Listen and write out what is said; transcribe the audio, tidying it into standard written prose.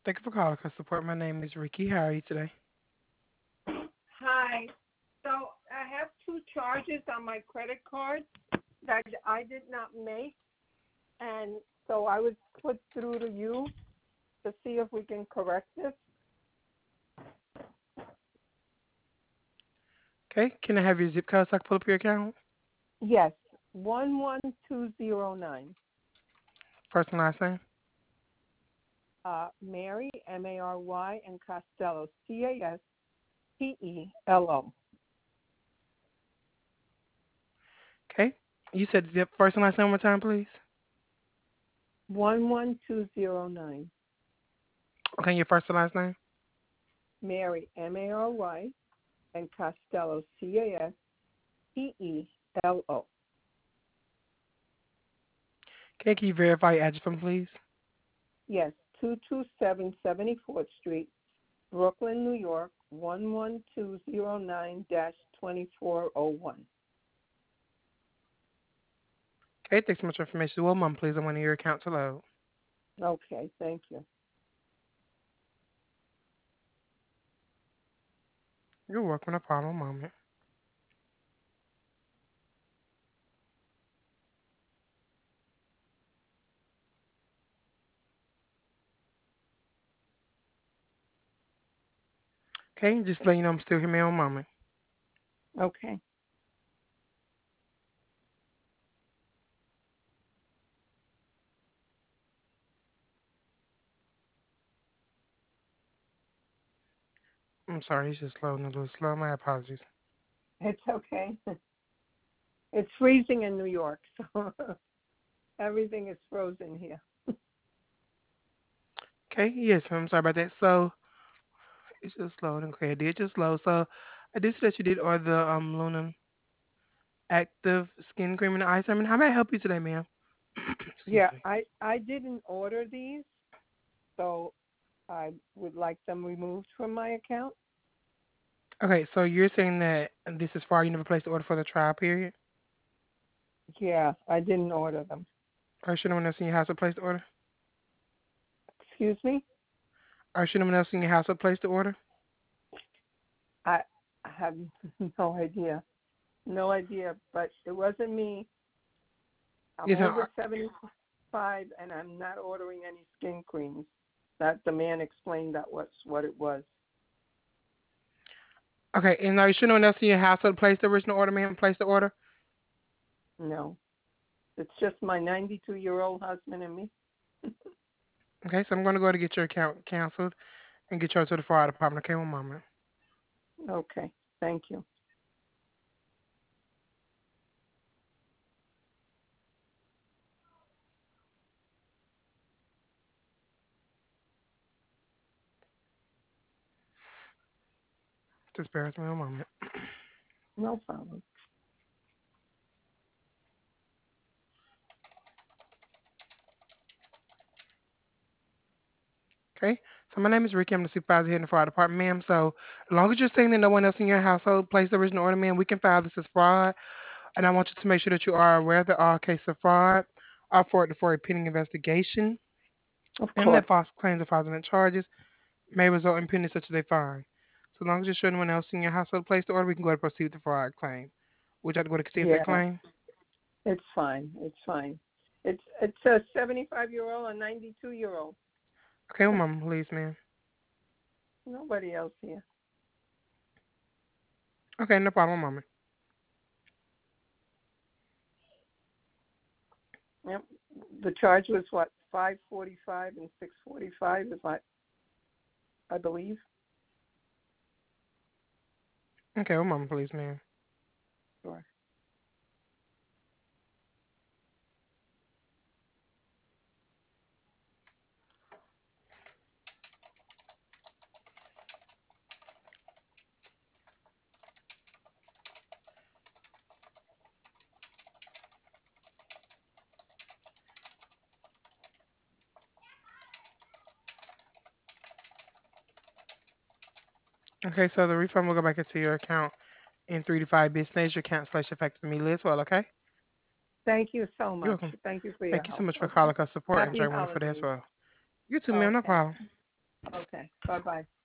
Thank you for calling customer support. My name is Ricky. How are you today? Hi. So I have two charges on my credit card that I did not make, and so I was put through to you to see if we can correct this. Okay. Can I have your zip code so I can pull up your account? Yes, 11209. First and last name. Mary, Mary, and Costello, Castelo. Okay. You said zip first and last name one more time, please. 11209. Okay, your first and last name. Mary, Mary, and Costello, Castelo. Okay, can you verify your address for me, please? Yes, 227 74th Street, Brooklyn, New York, 11209-2401. Okay, thanks so much for information. One moment, please. I want your account to load. Okay, thank you. You're welcome. No problem. One moment. Okay, just let you know I'm still here, man. One moment. Okay. I'm sorry, it's just loading a little slow. My apologies. It's okay. It's freezing in New York, so everything is frozen here. Okay, yes, I'm sorry about that. So it's just loading. Okay, it did just load. So I did see that you did order the Luna Active Skin Cream and Eye Serum. How may I help you today, ma'am? Excuse Yeah, me. I didn't order these, so I would like them removed from my account. Okay, so you're saying that this is far you never placed the order for the trial period? Yeah, I didn't order them. Or should no one else in your house have placed the order? Excuse me? Or should no one else in your house have placed the order? I have no idea. No idea, but it wasn't me. I'm Yes, over 75 and I'm not ordering any skin creams. That the man explained that was what it was. okay, and are you sure no one else in your household placed the original order, ma'am? Placed the order? No. It's just my 92-year-old husband and me. Okay, so I'm going to go to get your account canceled and get you to the fraud department. Okay, one moment. Okay. Thank you. Just bear with me one moment. No problem. Okay, so my name is Ricky. I'm the supervisor here in the fraud department, ma'am. So as long as you're saying that no one else in your household placed the original order, ma'am, we can file this as fraud. And I want you to make sure that you are aware that all cases of fraud are forwarded for a pending investigation, Of and that course. false claims or fraudulent charges may result in penalties such as a fine. So as long as you're sure no one else in your household placed the order, we can go ahead and proceed with the fraud claim. Would you like to go to continue with that Yeah. claim? It's fine. It's fine. It's a 75-year-old and 92-year-old. Okay, one moment, please, ma'am. Nobody else here. Okay, no problem, one moment. Yep. The charge was what, 545 and 645 is what I believe. Okay, one moment, please, ma'am. Sure. Okay, so the refund will go back into your account in 3 to 5 business days. Your cancellation effective immediately as well, okay? Thank you so You're much. welcome. Thank you for your Thank you so help. much for Okay. calling us support and Happy enjoy one for day as holidays. well. You too, ma'am, no Okay. problem. Okay. Bye-bye.